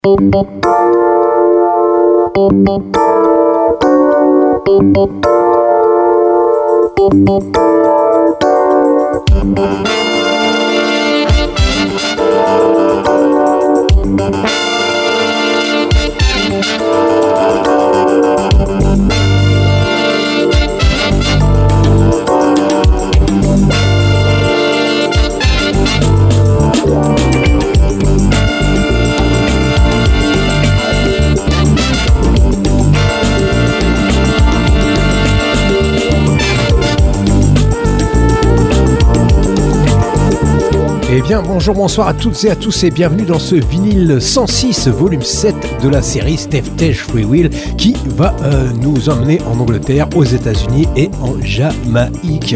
Eh bien, bonjour, bonsoir à toutes et à tous et bienvenue dans ce vinyle 106, volume 7 de la série Steph Free Will qui va nous emmener en Angleterre, aux États-Unis et en Jamaïque.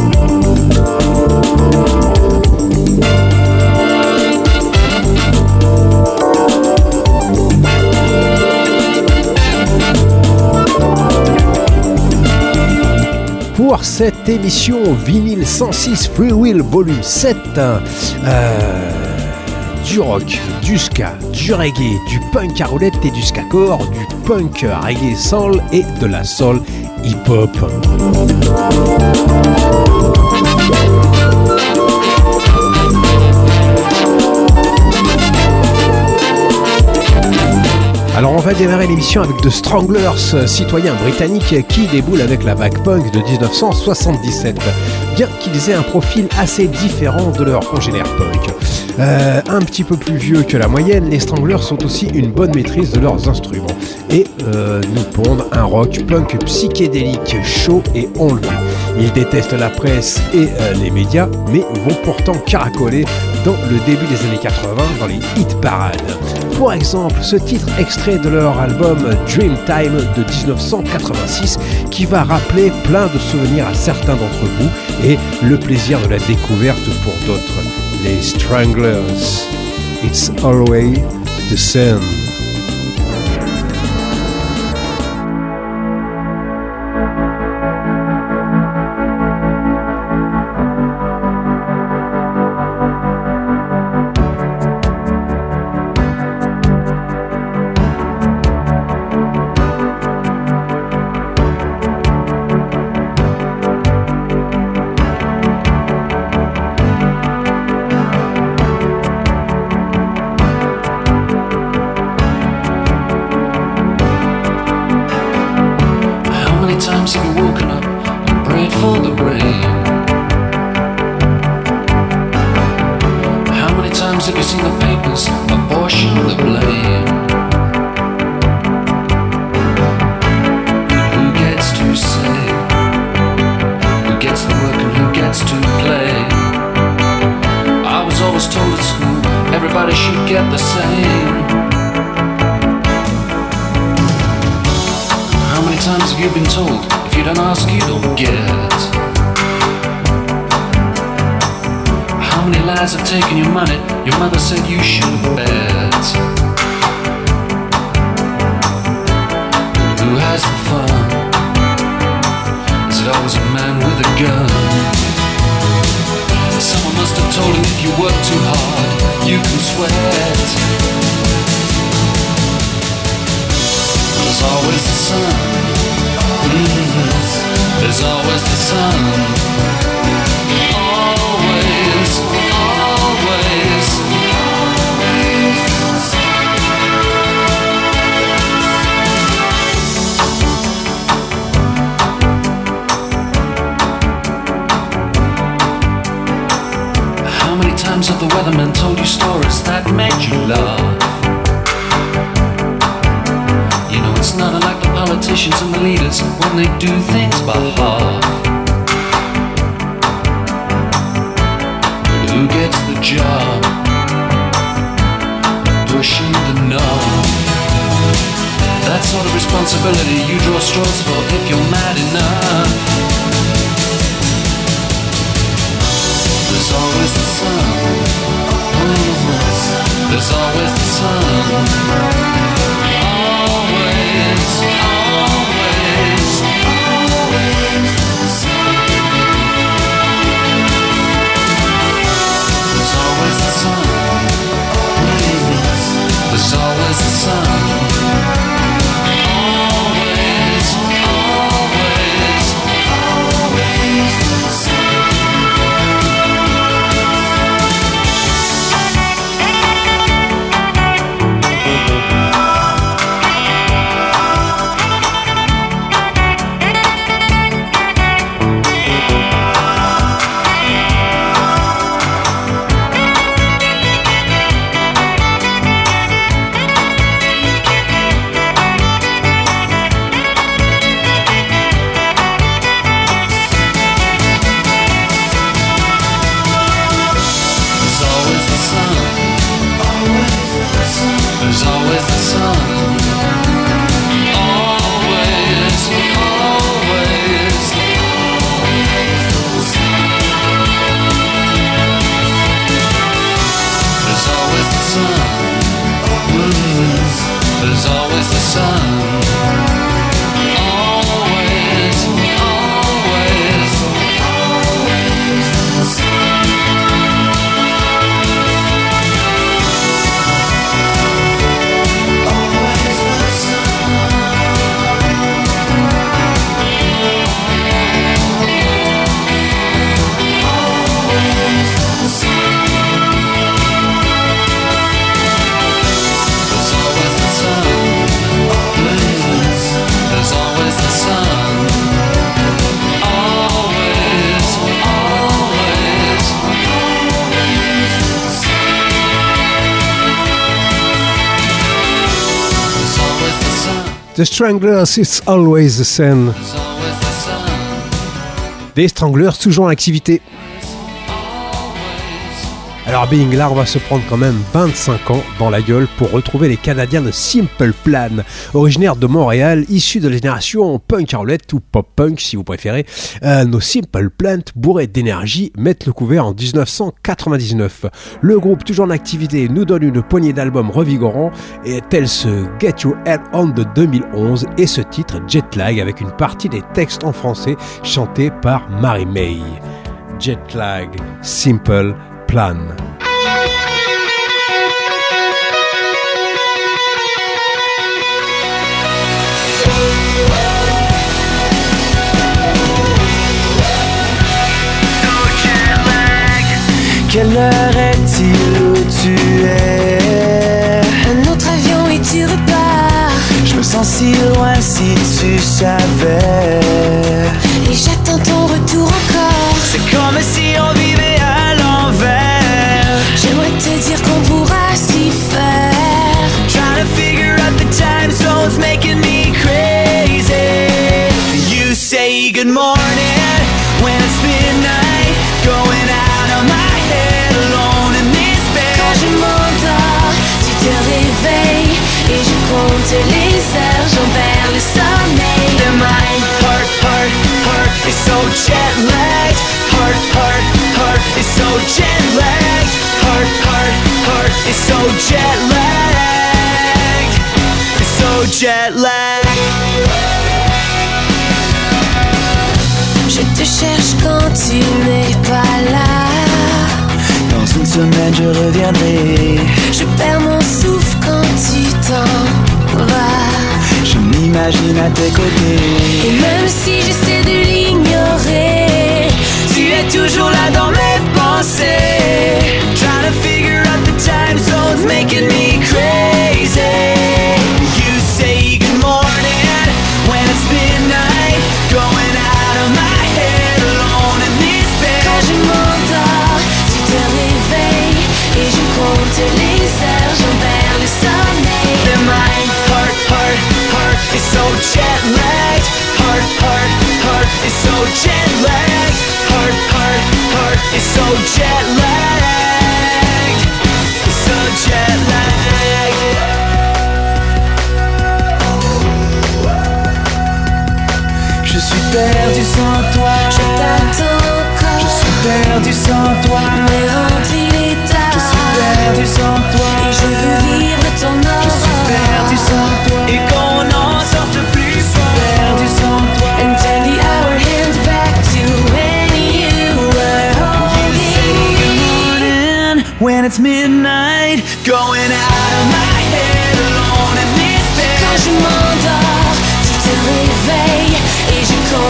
Pour cette émission vinyle 106 Free Will volume 7, du rock, du ska, du reggae, du punk à roulette et du ska-core, du punk reggae soul et de la soul hip-hop. Alors on va démarrer l'émission avec The Stranglers, citoyens britanniques qui déboulent avec la vague punk de 1977, bien qu'ils aient un profil assez différent de leurs congénères punk. Un petit peu plus vieux que la moyenne, les Stranglers ont aussi une bonne maîtrise de leurs instruments et nous pondent un rock punk psychédélique chaud et enlevé. Ils détestent la presse et les médias, mais vont pourtant caracoler dans le début des années 80 dans les hit parades. Pour exemple, ce titre extrait de leur album Dreamtime de 1986 qui va rappeler plein de souvenirs à certains d'entre vous et le plaisir de la découverte pour d'autres. Les Stranglers, It's Always the Same. There's always The Stranglers, it's always the sun. Des Stranglers toujours en activité. Alors being là, on va se prendre quand même 25 ans dans la gueule pour retrouver les Canadiens de Simple Plan, originaires de Montréal, issus de la génération punk roulette ou pop punk si vous préférez. Nos Simple Plan, bourrés d'énergie, mettent le couvert en 1999. Le groupe toujours en activité nous donne une poignée d'albums revigorants et tel ce Get Your Head On de 2011 et ce titre Jetlag avec une partie des textes en français chantés par Marie-May. Jetlag, Simple Plan. Quelle heure est-il où tu es? Un autre avion et tu repars. Je me sens si loin si tu savais. Et j'attends ton retour encore. C'est comme si on vivait à l'envers. J'aimerais te dire qu'on pourra s'y faire. Trying to figure out the time zones making me crazy. You say good morning when it's midnight. Going out of my head alone in this bed. Quand je m'endors, tu te réveilles. Et je compte les heures, j'en perds le sommeil. The mind, heart is so jet lagged. Heart is so jet lagged. Heart is so jet lagged. It's so jet lagged. Je te cherche quand tu n'es pas là. Dans une semaine je reviendrai. Je perds mon souffle quand tu t'en vas. Je m'imagine à tes côtés. Et même si j'essaie de l'ignorer, tu es toujours là dans mes pensées. Trying to figure out the time zones making me crazy. You say good morning when it's midnight. Going out of my head alone in this bed. quand je m'endors, tu te réveilles. Et je compte les heures, j'en perds le sommeil. The mind, heart is so jet lagged. Heart is so jet lagged. Heart is so jet lagged. It's so jet lagged. Je suis perdu sans toi. Je t'attends encore. Je suis perdu sans toi. Mais rentre, il est tard. Je suis perdu sans toi. Et je veux vivre de ton aura. Je suis perdu sans toi. Et qu'on n'en sorte plus fort. Je suis perdu sans toi. And turn the hour hand back to when you were holding me. When it's midnight, going out of my head alone.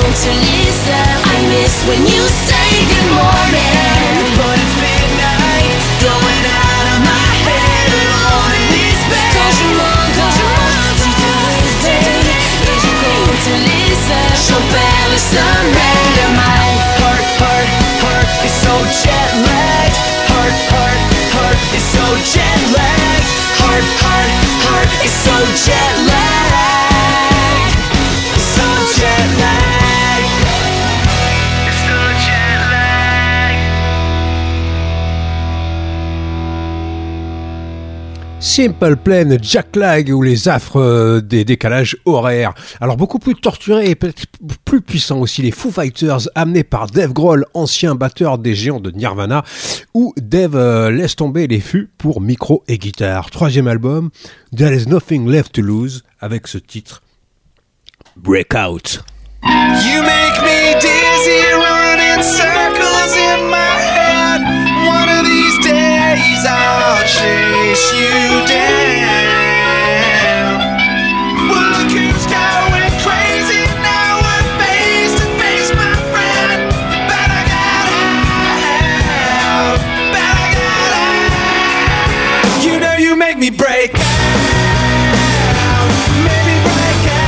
compte les heures. I miss when you say good morning, But it's midnight, going out of my head, alone in this bed. quand je m'endors, tu te réveilles et je compte les heures. J'en perds le sommeil de ma Heart is so jet lagged. Heart is so jet lagged. Heart is so jet lagged. So jet lagged. So jet lagged. Simple Plan, Jack Lag ou les affres des décalages horaires. Alors beaucoup plus torturés et peut-être plus puissants aussi, les Foo Fighters amenés par Dave Grohl, ancien batteur des géants de Nirvana, où Dave laisse tomber les fûts pour micro et guitare. Troisième album, There is Nothing Left to Lose, avec ce titre Breakout. You make me dizzy, running circles in my head. One of these days I'll chase you down. Well, look who's going crazy now. We're face to face, my friend. Better get out. Better get out. You know you make me break out. Make me break out.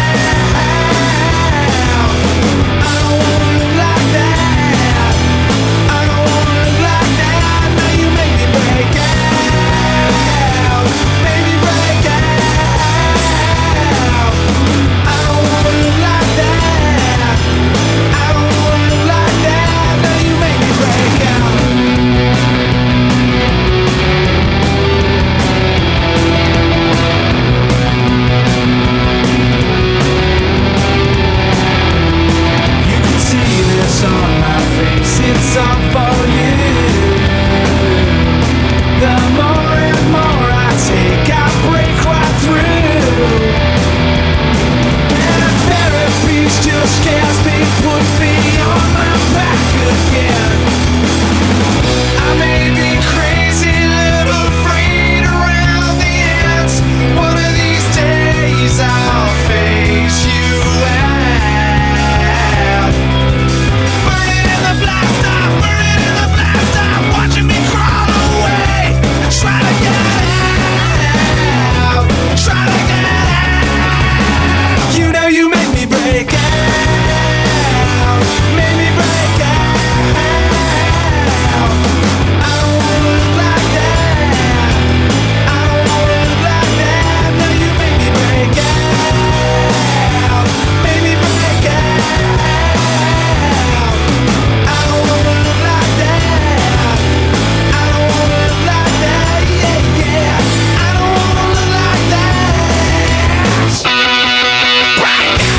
It's all for you. The more and more I take, I break right through. And therapy still scares me, put me on my back again. I may be crazy, little afraid around the ends. One of these days I'll face you out. Burning in the blast off, watching me crawl away. Try to get out, try to get out. You know you make me break out, make me break out. I don't wanna look like that, I don't wanna look like that. Now you make me break out, make me break out. I don't wanna look like that, I don't wanna look like that, yeah, yeah. I don't wanna look like that. Break out,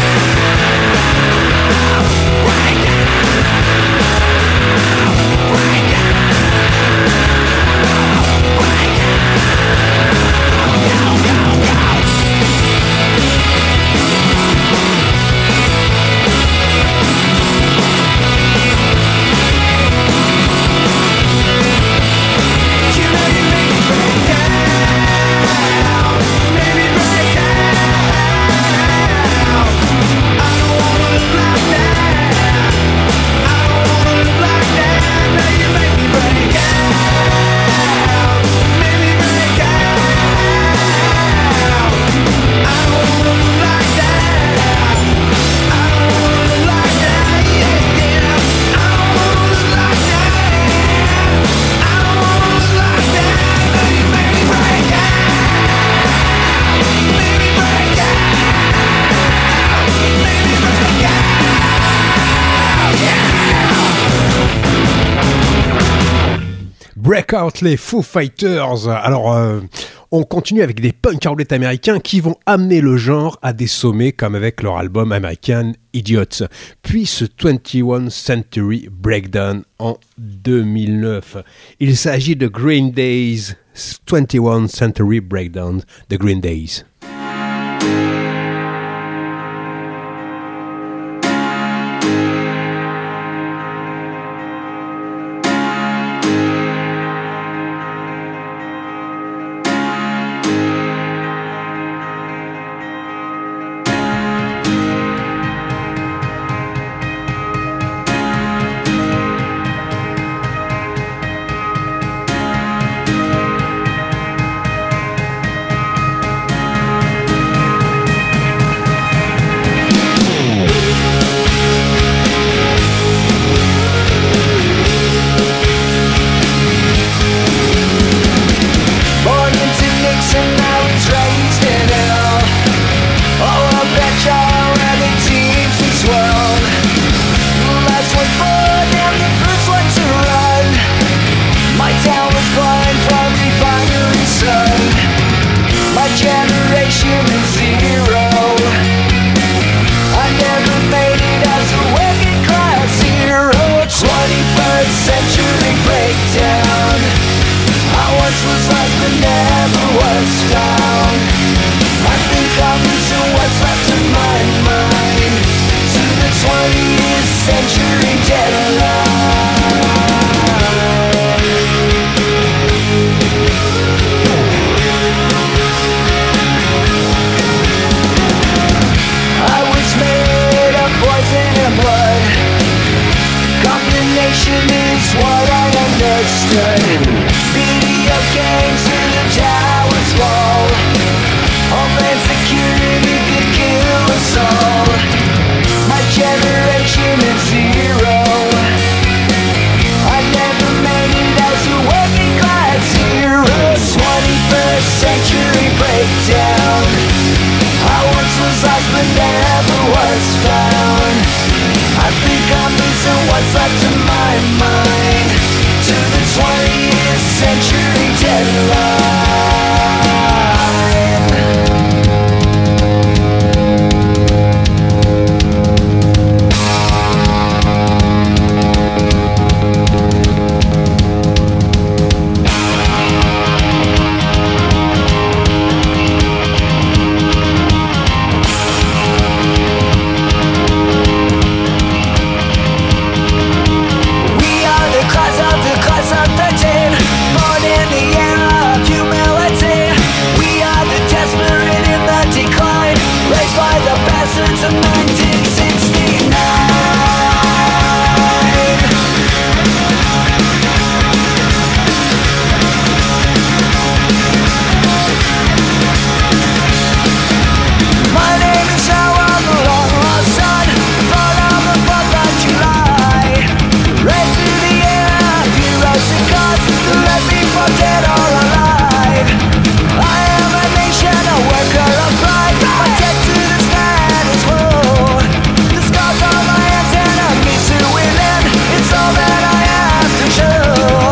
break out, break out, break out. Go, go, go. You know you make me break out, make me break out. I don't wanna look like that, I don't wanna look like that. Now you make me break out, make me break out. I don't wanna look like that, I don't wanna look like that, yeah, yeah. I don't wanna look like that, I don't wanna look like that. Now you make me break out, make me break out, make me break out, yeah. Breakout, les Foo Fighters. Alors, on continue avec des punk roulette américains qui vont amener le genre à des sommets, comme avec leur album American Idiots. Puis ce 21 Century Breakdown en 2009. Il s'agit de Green Days, 21 Century Breakdown de Green Days. was lost but never was found. I think I'm losing what's left of my mind to the 20th century deadline. Since 1969, my name is how I'm a long lost son, born on the 4th of July. Raised through the air, heroes and gods who left me for dead or alive. I am a nation, a worker of pride, my debt to the status quo. The scars on my antenna means to win, it's all that I have to show.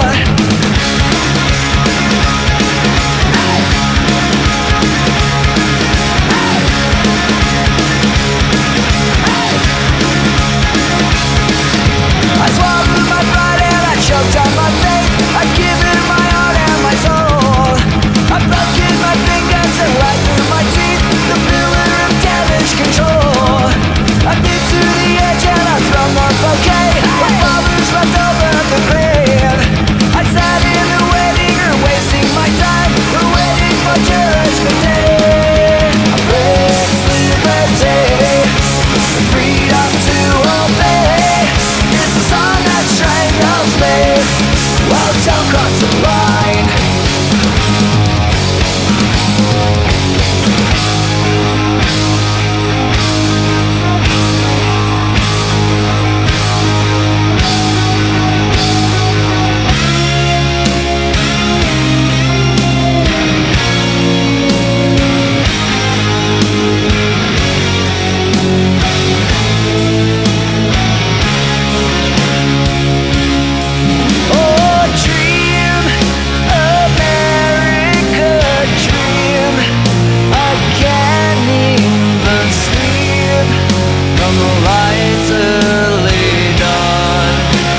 I swallowed my pride and I choked on my faith. I've given my heart and my soul. I've broken my fingers and right through my teeth, the pillar of damage control. I've been to the edge and I've thrown more bouquet. My father's left over the grave. I sat in the waiting room wasting my time, waiting for judgment day. I praise liberty, freedom to obey. It's a song that strangles me. Well, don't cross the line. Oh, dream, America, dream. I can't even sleep from the lights early dawn.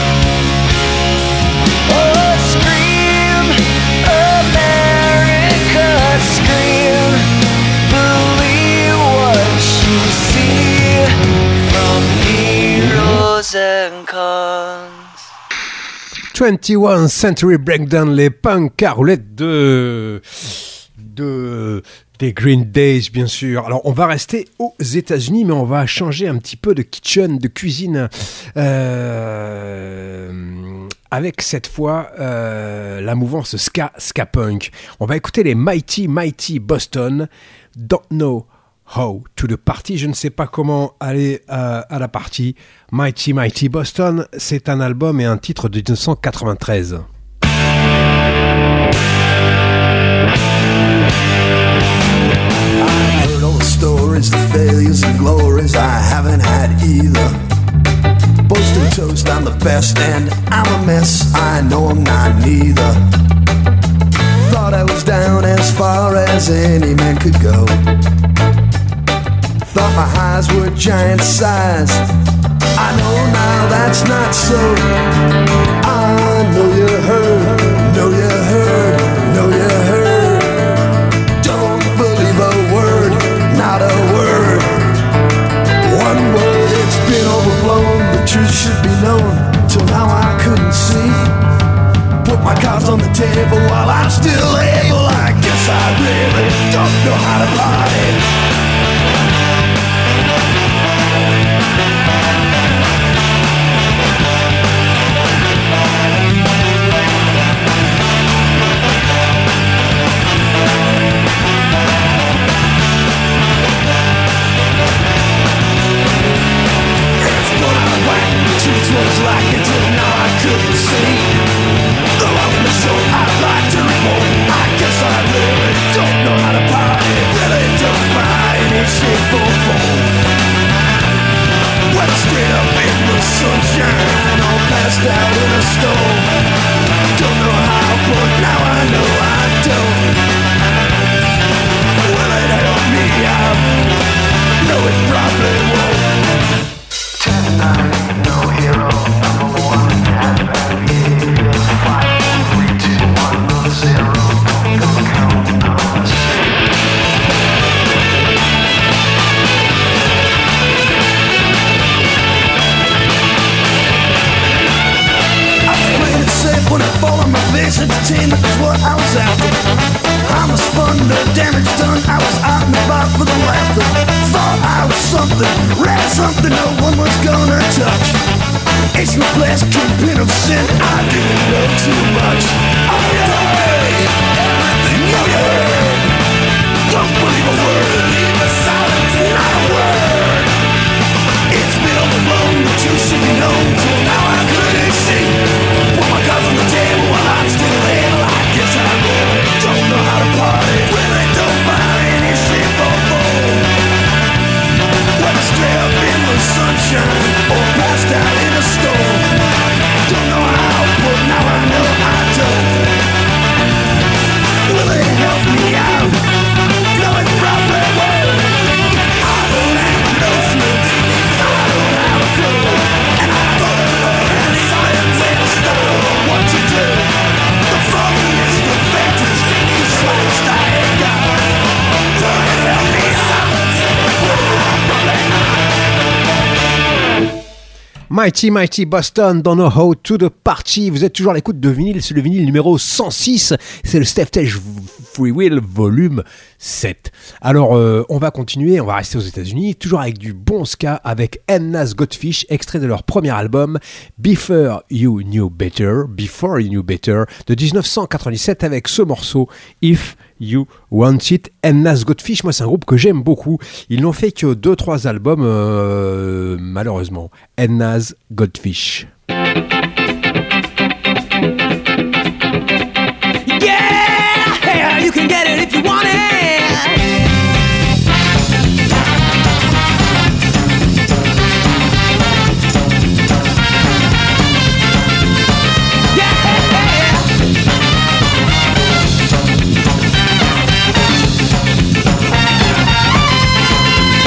Oh, scream, America, scream. Believe what you see from heroes and cons. 21 Century Breakdown, les punks à roulettes des Green Days, bien sûr. Alors, on va rester aux États-Unis, mais on va changer un petit peu de kitchen, de cuisine, avec cette fois la mouvance ska punk. On va écouter les Mighty Boston, Don't Know How to the Party. Je ne sais pas comment aller à la partie. Mighty Boston, c'est un album et un titre de 1993. I've heard all the stories, the failures and glories. I haven't had either. Boasting toast, I'm the best, and I'm a mess. I know I'm not neither. Thought I was down as far as any man could go. Thought my highs were giant size. I know now that's not so. I know you heard, know you heard, know you heard. Don't believe a word, not a word. One word, it's been overblown. The truth should be known. Till now I couldn't see. Put my cards on the table while I'm still able. I guess I really don't know how to party. Was like it till now I couldn't see. The long and short I'd like to report. I guess I really don't know how to party. Really don't. a stove. Don't know how, but now I know I don't. Will it help me out? No, it probably won't. Tonight, no hero, number one, has bad behavior. 5, 4, 3, 2, 1, 0. Don't count on us. Safe when I fall on my face, entertainment is what I was after. I was fun, no damage done, I was out and about for the laughter. Thought I was something, read something no one was gonna touch. It's no place, kingpin of sin, I didn't know too much. Oh yeah, everything you heard. Don't believe a word, leave a silence, not a word. It's been overblown, but you should be known till now I couldn't see. Put my cards on the table while I'm still able. I guess I really don't know how to party. Really don't buy any simple fool. Whether straight up in the sunshine or passed out in a storm. Don't know how, but now I know I don't. Will it help me out? No, it probably won't. I don't have no snooze. I don't have a clue. And I don't know that science ain't stuff. What to do? The phone is the fantasy. You slashed I ain't got. Will it help me out? Probably not. Mighty Mighty Boston dans No How to the Party. Vous êtes toujours à l'écoute de vinyle, c'est le vinyle numéro 106. C'est le Steph Free Will volume 7. Alors on va continuer, on va rester aux États-Unis, toujours avec du bon ska avec Edna's Got Fish, extrait de leur premier album Before You Knew Better de 1997 avec ce morceau If You Want It. Edna's Got Fish, moi c'est un groupe que j'aime beaucoup. Ils n'ont fait que 2-3 albums malheureusement. Edna's Got Fish. Yeah, you can get it if you want it.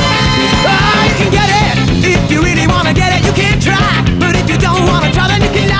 If you really wanna get it, you can try. But if you don't wanna try, then you can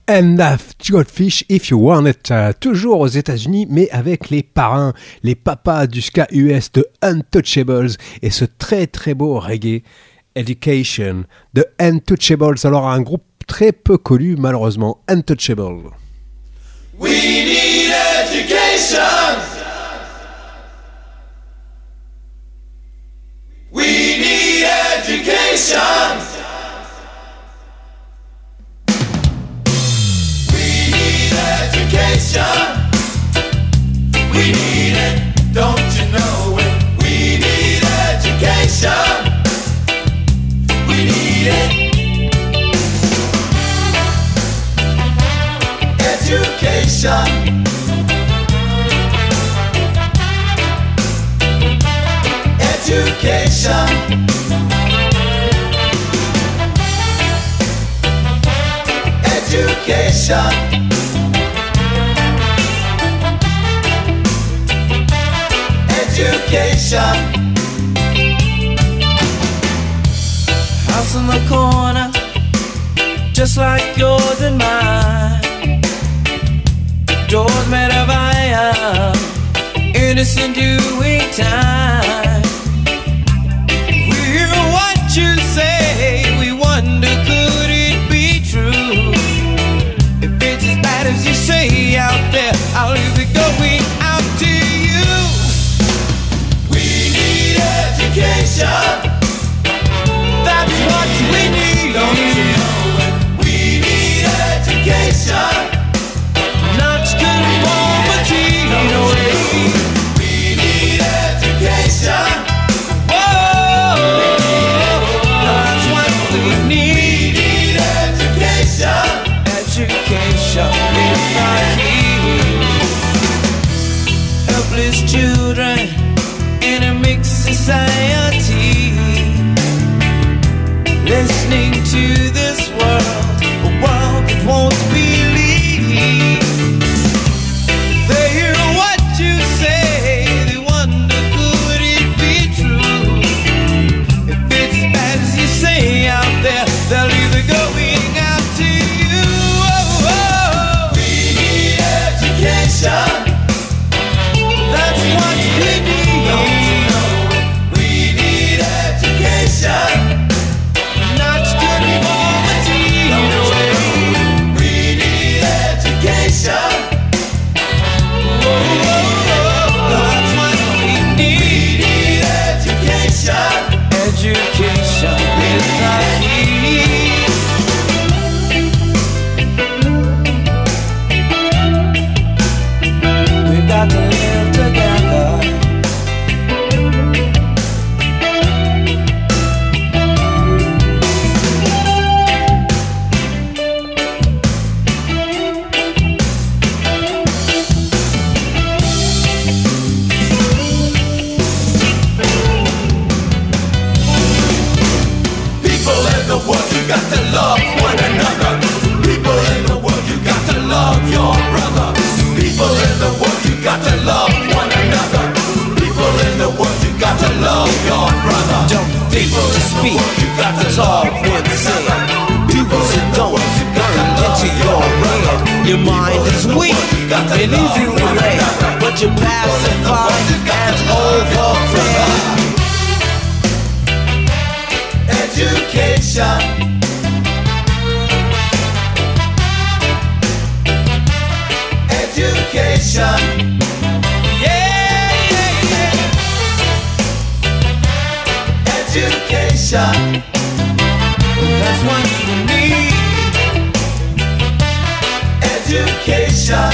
And I've got fish if you want it. Toujours aux États-Unis, mais avec les parrains, les papas du ska US de Untouchables et ce très très beau reggae Education de Untouchables. Alors un groupe très peu connu malheureusement, Untouchables. We need education. We need education. We need education. We need it, don't you know it? We need education. We need it. Education. Education. Education. Education. House in the corner, just like yours and mine. Doors made of iron, innocent doing time. We hear what you say, we wonder could it be true? If it's as bad as you say out there, I'll leave it going out to you. We need education. That's what we need. Don't you know it? We need education. Not conformity. No way. We need education. Whoa, that's what we need. We need education. Education is the key. Helpless children in a mixed society, listening to this world, a world that won't believe. They hear what you say, they wonder could it be true? If it's as bad as you say out there, they'll either going out to you. Oh, oh. We need education. That's what we need. Don't you know it? We need education. Education is the key. We've got to live together. Got to love one another. People in the world, you got to love your brother. People in the world, you got to love one another. People in the world, you got to love your brother. Don't think to speak, that's all worth saying. People that don't burn into your head. Your mind is weak and easily led, but you're pacified and overfed. Education. Education. Yeah, yeah, yeah. Education. That's what you need. Education.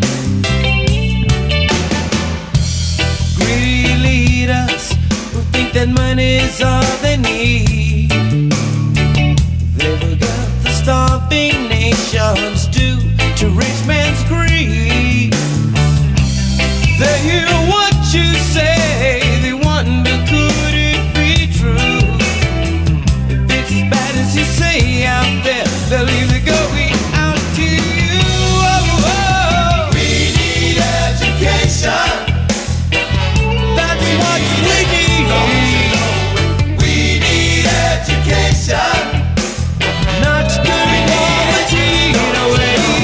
Greedy leaders who think that money's all they need. They forgot the starving nations due to rich man's greed. They hear what you say, they wonder could it be true? If it's as bad as you say out there, they'll either going out to you. Oh, oh. We need education. That's what we need. We need education. Not conformity. No way.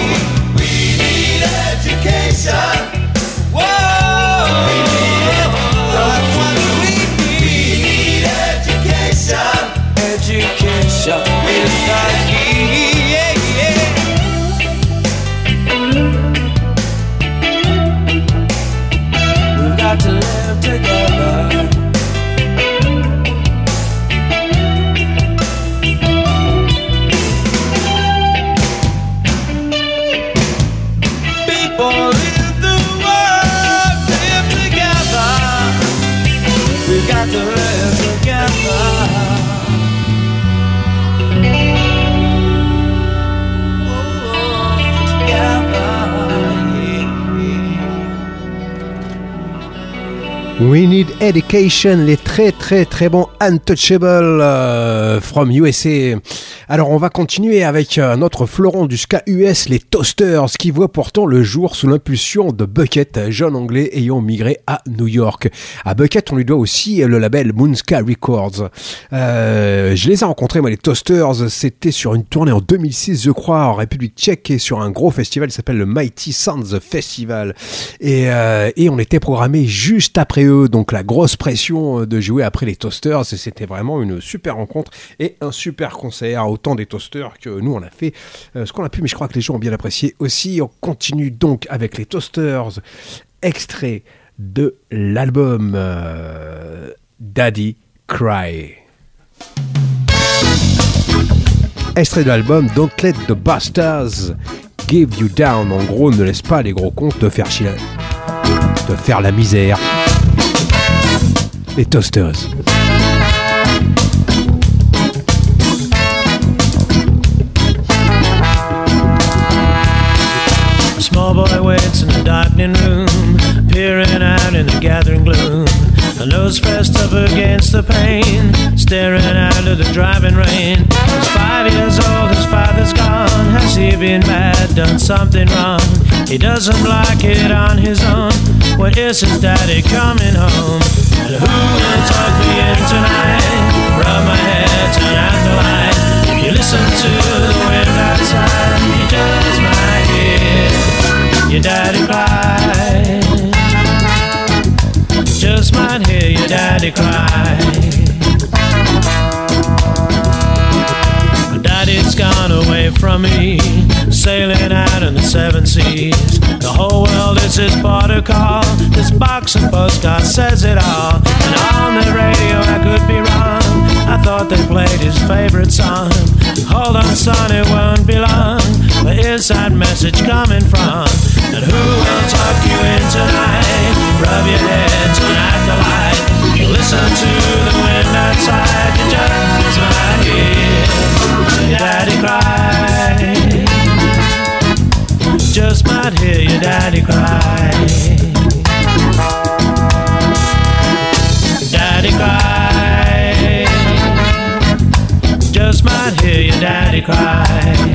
We Need Education, les très très très bons Untouchable from USA. Alors on va continuer avec un autre fleuron du ska US, les Toasters, qui voient pourtant le jour sous l'impulsion de Bucket, jeune anglais ayant migré à New York. À Bucket, on lui doit aussi le label Moonska Records. Je les ai rencontrés, moi, les Toasters, c'était sur une tournée en 2006, je crois, en République tchèque, et sur un gros festival qui s'appelle le Mighty Sounds Festival. Et on était programmé juste après eux, donc la grosse pression de jouer après les Toasters, et c'était vraiment une super rencontre et un super concert, autant des Toasters que nous on a fait ce qu'on a pu, mais je crois que les gens ont bien apprécié aussi. On continue donc avec les Toasters, extrait de l'album Daddy Cry. Extrait de l'album Don't Let the Bastards Give You Down. En gros, ne laisse pas les gros cons te faire chier, te faire la misère. Les Toasters. A small boy waits in a darkening room, peering out in the gathering gloom. A nose pressed up against the pane, staring out of the driving rain. He's 5 years old, his father's gone. Has he been bad, done something wrong? He doesn't like it on his own. When is his daddy coming home? And who will tuck me in tonight? Rub my head, turn out the light. If you listen to the wind outside, you just might hear your daddy cry. Just might hear your daddy cry. My daddy's gone away from me, sailing out in the 7 seas. The whole world is his border call. This box and postcard says it all. And on the radio I could be wrong, I thought they played his favorite song. Hold on son, it won't be long. Where is that message coming from? And who will talk you in tonight? Rub your head, turn out the light. You listen to the wind outside, you just might hear your daddy cry. Just might hear your daddy cry. Daddy cry. Just might hear your daddy cry.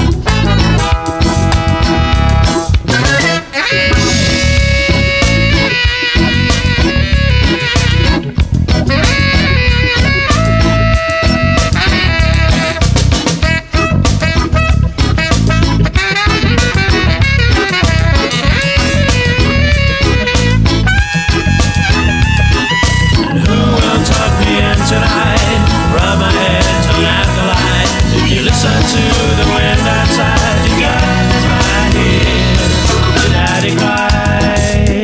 Tonight, rub my head, turn out the light. If you listen to the wind outside, you guys might hear your daddy cry.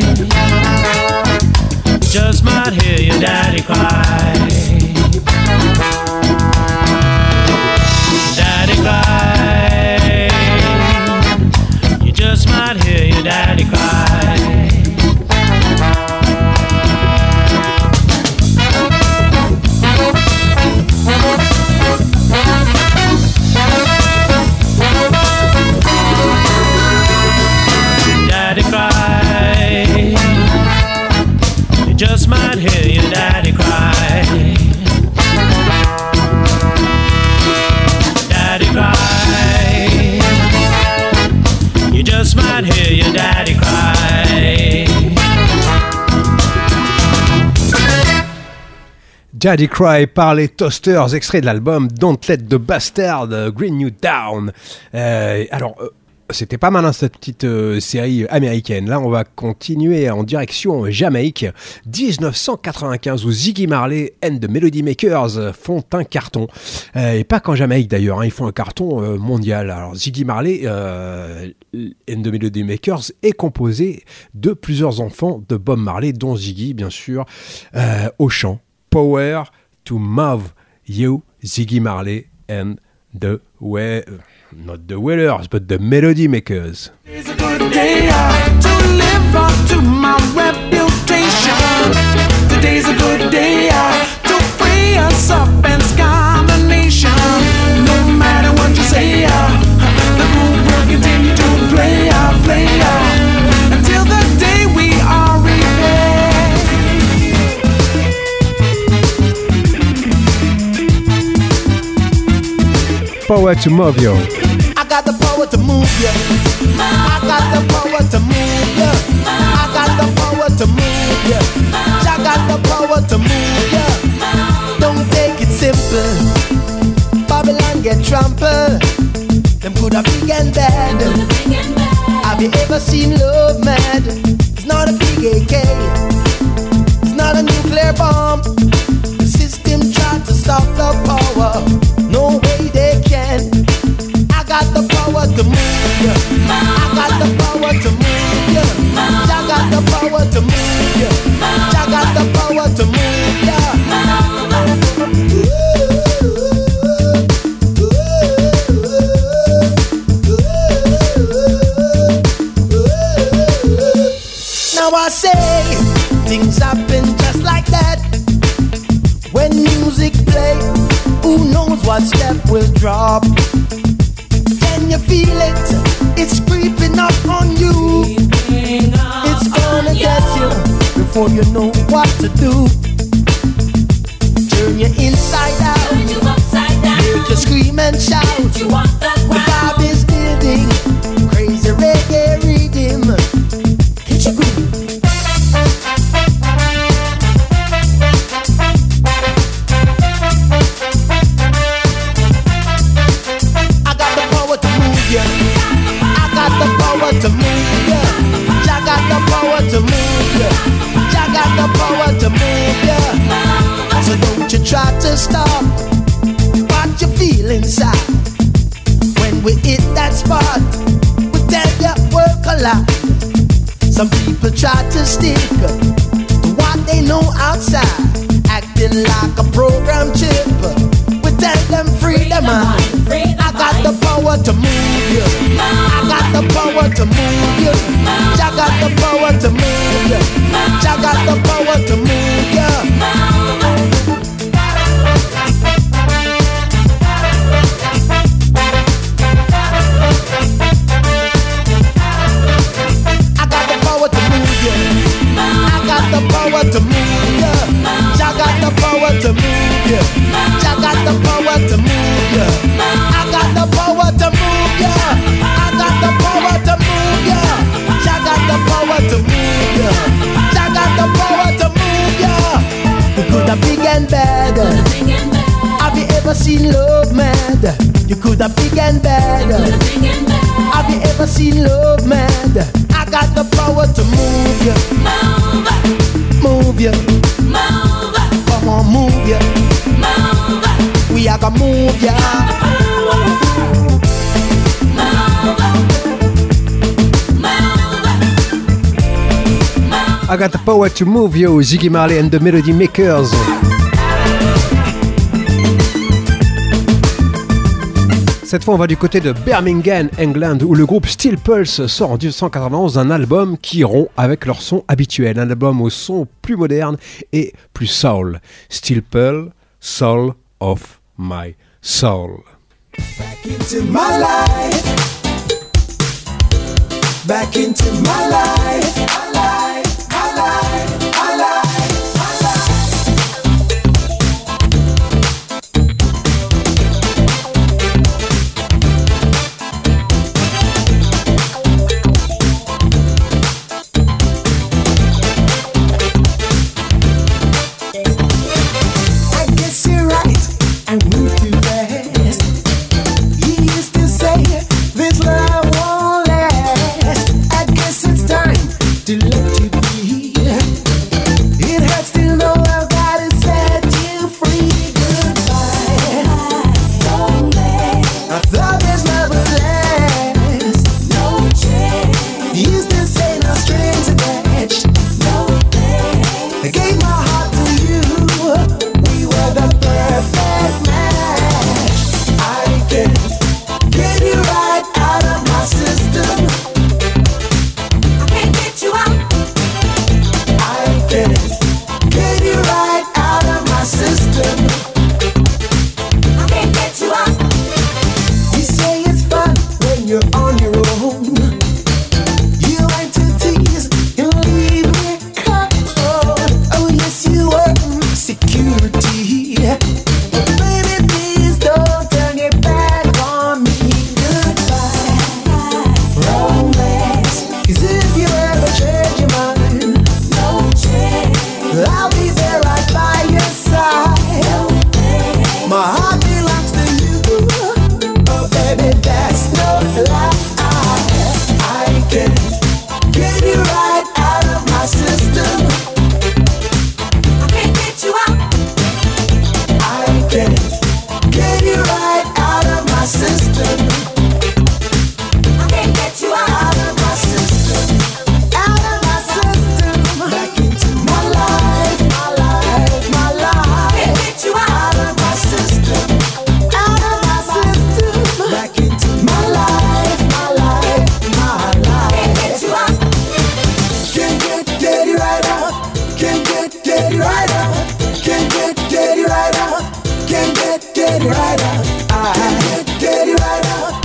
Just might hear your daddy cry. Daddy cry. You just might hear your daddy cry. Just might hear your daddy cry. Daddy cry. You just might hear your daddy cry. Daddy Cry par les Toasters, extrait de l'album Don't Let the Bastard Bring You Down. C'était pas malin cette petite série américaine. Là, on va continuer en direction Jamaïque, 1995, où Ziggy Marley and the Melody Makers font un carton. Et pas qu'en Jamaïque d'ailleurs, hein, ils font un carton mondial. Alors Ziggy Marley and the Melody Makers est composé de plusieurs enfants de Bob Marley, dont Ziggy bien sûr, au chant. Power to Move You, Ziggy Marley and the not the Wailers, but the Melody Makers. It's a good day to live up to my reputation. Today's a good day to free us up and scar the nation. No matter what you say, the groove will continue to play, play until the day we are repaid. Power to Move You. I got the power to move you. I got the power to move you. I got the power to move you. I got the power to move you. Don't take it simple. Babylon get trampled. Them good are big and bad. Have you ever seen Love Mad? It's not a big AK. It's not a nuclear bomb. The system tried to stop the power. No way they can. I got the power to move you. I got the power to move you. I got the power to move you. I got the power to move you. Now I say things happen just like that. When music play, who knows what step will drop? Can you feel it? It's creeping up on you. It's gonna get you before you know what to do. Turn you inside out. Make you scream and shout. The vibe is building. Crazy reggae rhythm. Catch your groove. To move ya, I got the power to move ya. I got the power to move ya. So don't you try to stop what you feel inside. When we hit that spot, we tell ya work a lot. Some people try to stick to what they know outside, acting like a program chip. We tell them free their mind. I got the power to move you. I got the power to move you. I got the power to move you. I got the power to move you. I got the power to move you. I got the power to move you. I got the power to move you. I got the power to move you. I got the power to move you. I got the power to move you. I got the power to move you. I got the power to move you. You could have big and bad. Have you ever seen Love Mad? You could have big and bad. Have you ever seen Love Mad? I got the power to move you. Move you. Come on, move you. We are gonna move ya. I got the power to move you, Ziggy Marley and the Melody Makers. Cette fois, on va du côté de Birmingham, England, où le groupe Steel Pulse sort en 1991 un album qui rompt avec leur son habituel, un album au son plus moderne et plus soul. Steel Pulse, Soul of My Soul. Back into my life. Back into my life. My life, my life, my life, my life. I guess you're right. I moved too fast. You used to say this love won't last. I guess it's time to let you be. It hurts to know I've got to set you free. Goodbye. I thought this love would last. No change. You used to say no strings attached. No thing. I gave my heart to you. We were the perfect match. I can't get you right out of my system. I can't get you out. I can't get you right out of my system. I can't get you out. You say it's fun when you're on your own. You like to tease and leave me cold. Oh yes, you were my security. But baby, please don't turn your back on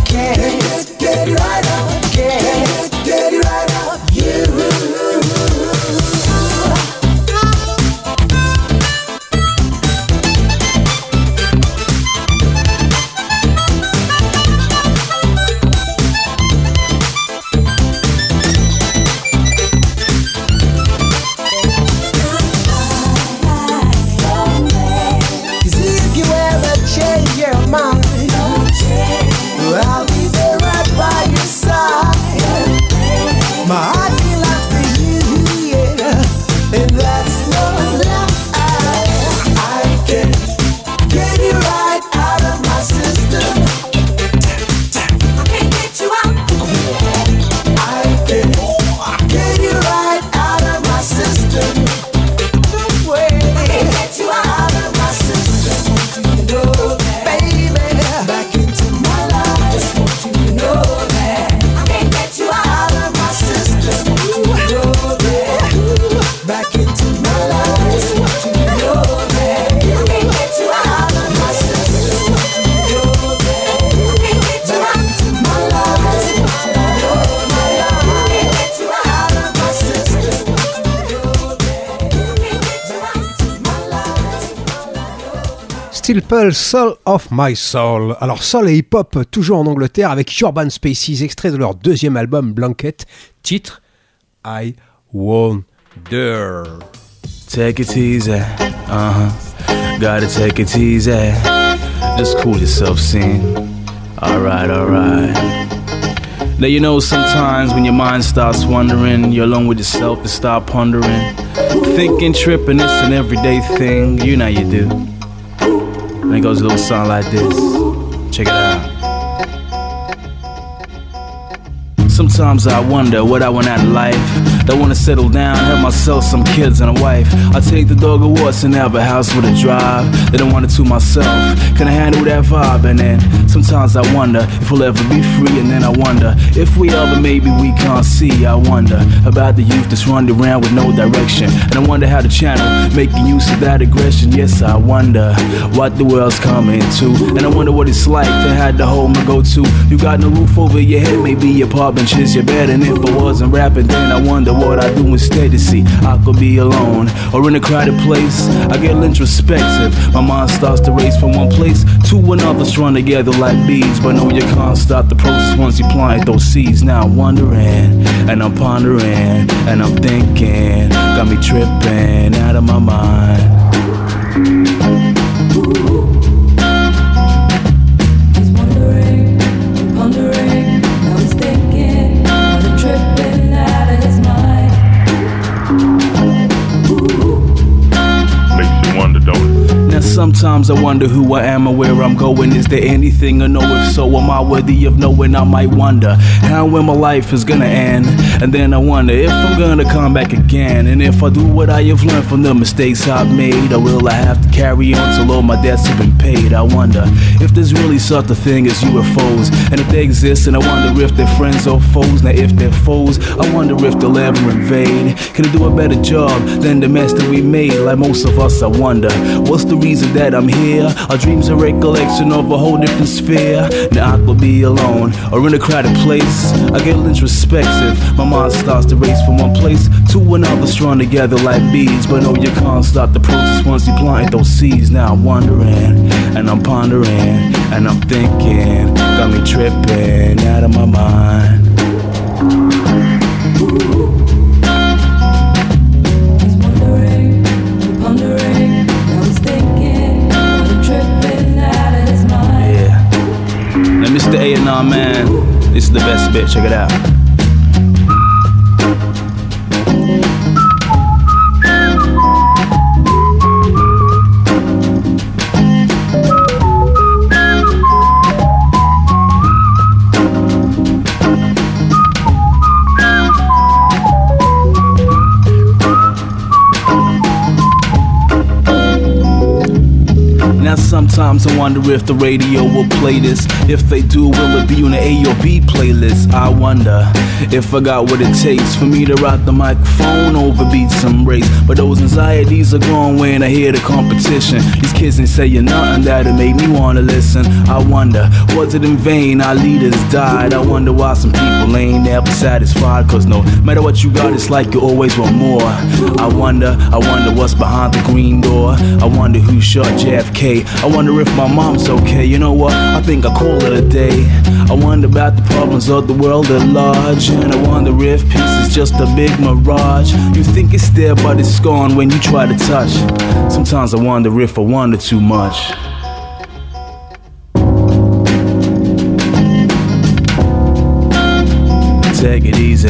can't get it right up, can't get it right up, you. I'll be there right by your side. My heart belongs to you, yeah, and that's no lie. I can't get you right out of my system. I can't get you out. I can't get you right out of my system. No way. I can't get you out of my system. You know that, baby. Back into my life. Want you to know that I can't get you out of my system. You know that. Back into my life. Want you to know that I can't get you out of my system. You know that. Back into my life. Want you to know that I can't get you out of my system. You know that. Back into my life. Steel Pulse, Soul of My Soul. Alors soul et hip-hop toujours en Angleterre avec Urban Spaces, extrait de leur deuxième album Blanket, titre I Wonder. Take it easy, gotta take it easy. Just cool yourself, scene. Alright. Now you know sometimes when your mind starts wandering, you're alone with yourself and start pondering, thinking, tripping, it's an everyday thing. You know you do. And it goes a little song like this. Check it out. Sometimes I wonder what I want out of life. I wanna settle down, have myself some kids and a wife. I take the dog awards and have a house with a drive. They don't want it to myself. Can I handle that vibe? And then sometimes I wonder if we'll ever be free. And then I wonder if we ever maybe we can't see. I wonder about the youth that's running around with no direction. And I wonder how the channel making use of that aggression. Yes, I wonder what the world's coming to. And I wonder what it's like to have the home to go to. You got no roof over your head, maybe your apartment is your bed. And if I wasn't rapping, then I wonder what I do instead. To see I could be alone or in a crowded place. I get introspective. My mind starts to race from one place to another, strung together like beads. But no, you can't stop the process once you plant those seeds. Now I'm wondering and I'm pondering and I'm thinking, got me tripping out of my mind. He's wondering, pondering, now he's thinking, got him tripping out of his mind. Makes you wonder, don't it? Now sometimes I wonder who I am and where I'm going. Is there anything I know? If so, am I worthy of knowing? I might wonder how when my life is gonna end. And then I wonder if I'm gonna come back again. And if I do what I have learned from the mistakes I've made, or will I have to carry on till all my debts have been paid? I wonder if there's really such a thing as UFOs, and if they exist, and I wonder if they're friends or foes. Now if they're foes, I wonder if they'll ever invade. Can I do a better job than the mess that we made? Like most of us, I wonder what's the reason that I'm here? Our dreams are recollection of a whole different sphere. Now I could be alone or in a crowded place. I get introspective. My mind starts to race from one place to another, strung together like beads. But no, you can't stop the process once you plant those seeds. Now I'm wondering and I'm pondering and I'm thinking, got me tripping out of my mind. He's wondering, pondering, now he's thinking, got him tripping out of his mind. Yeah. Now Mr. A&R, man, this is the best bit, check it out. Sometimes I wonder if the radio will play this. If they do, will it be on the A or B playlist? I wonder if I got what it takes for me to rock the microphone over beats and race. But those anxieties are gone when I hear the competition. These kids ain't saying nothing that'll make me wanna listen. I wonder, was it in vain our leaders died? I wonder why some people ain't ever satisfied. Cause no matter what you got, it's like you always want more. I wonder what's behind the green door. I wonder who shot JFK. I wonder if my mom's okay. You know what, I think I'll call it a day. I wonder about the problems of the world at large. And I wonder if peace is just a big mirage. You think it's there but it's gone when you try to touch. Sometimes I wonder if I wonder too much. Take it easy.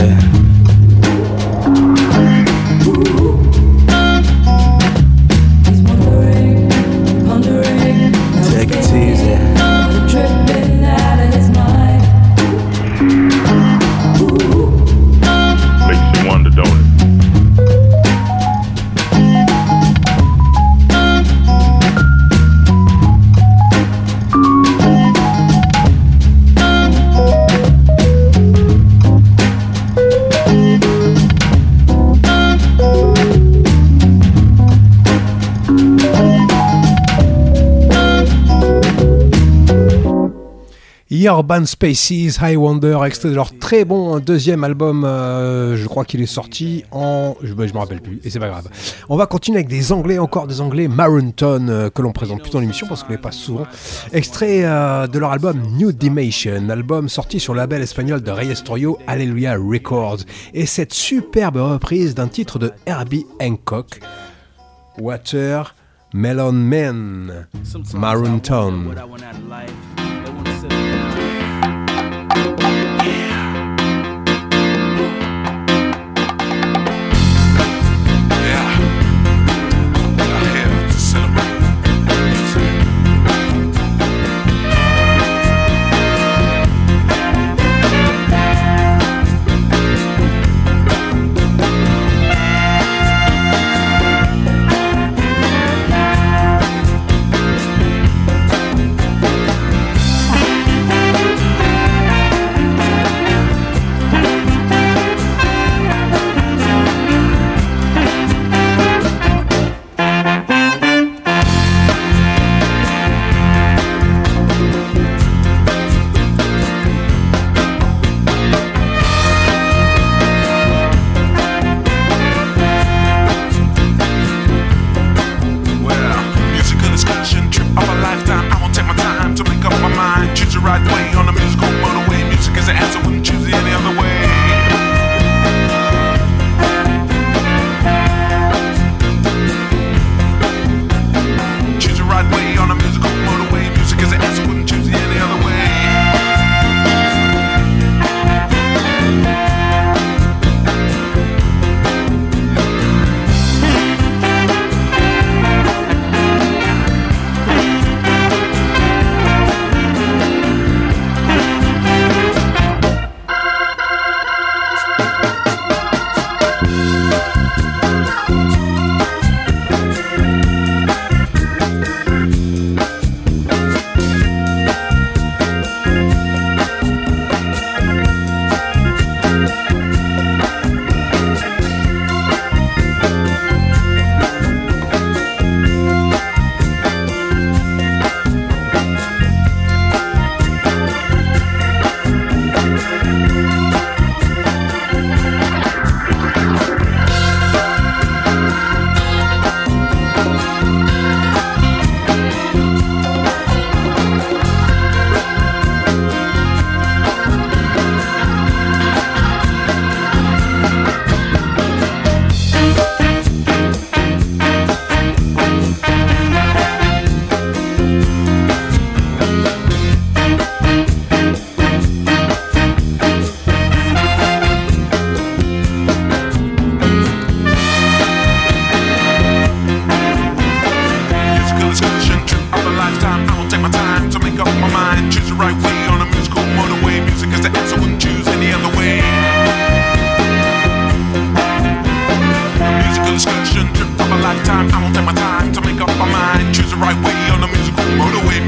Take it easy. Tripping out of his mind. Makes you wonder, don't it? Urban Spaces, I Wonder, extrait de leur très bon deuxième album, je crois qu'il est sorti en... je me rappelle plus, et c'est pas grave. On va continuer avec des Anglais, encore des Anglais, Maroonton, que l'on présente plus dans l'émission parce qu'on les passe souvent. Extrait de leur album New Dimension, album sorti sur le label espagnol de Reyes Trio, Hallelujah Records. Et cette superbe reprise d'un titre de Herbie Hancock, Water Melon Man, Maroonton. Lifetime, I won't take my time to make up my mind. Choose the right way on the musical motorway.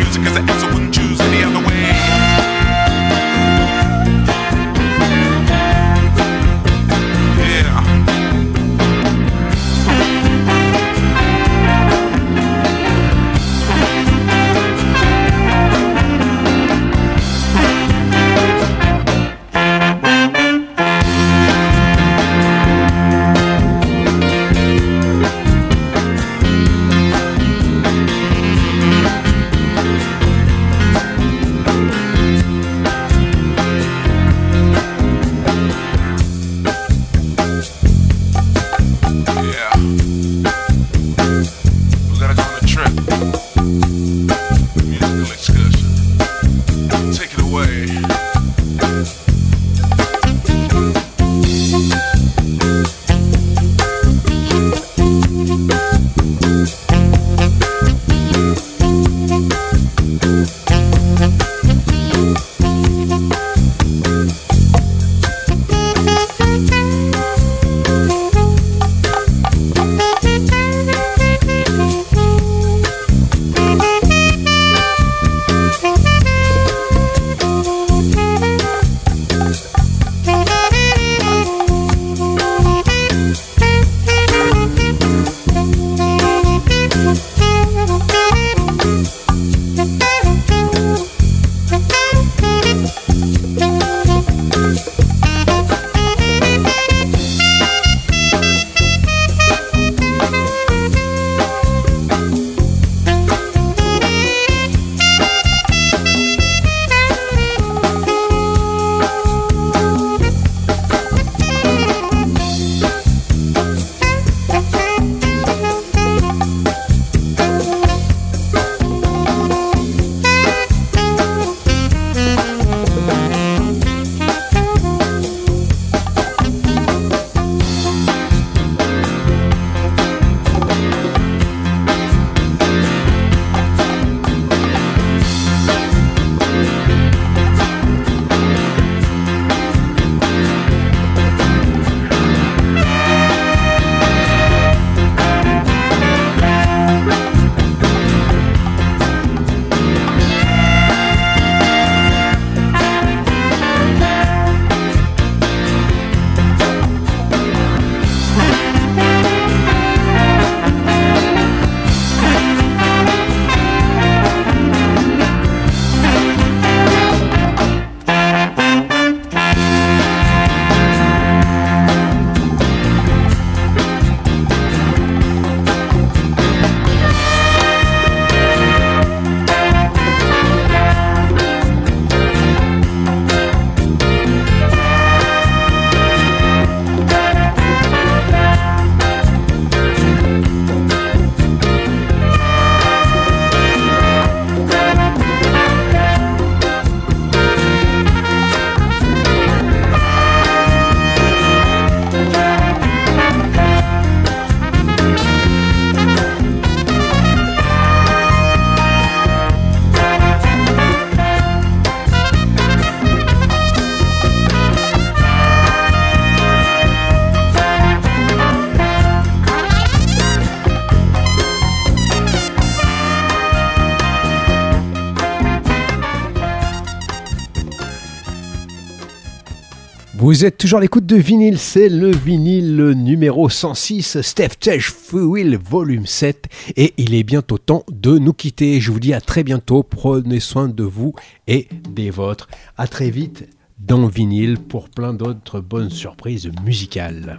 Vous êtes toujours à l'écoute de vinyle, c'est le vinyle numéro 106, Steph Tesh Freewheel volume 7, et il est bientôt temps de nous quitter. Je vous dis à très bientôt, prenez soin de vous et des vôtres. À très vite dans vinyle pour plein d'autres bonnes surprises musicales.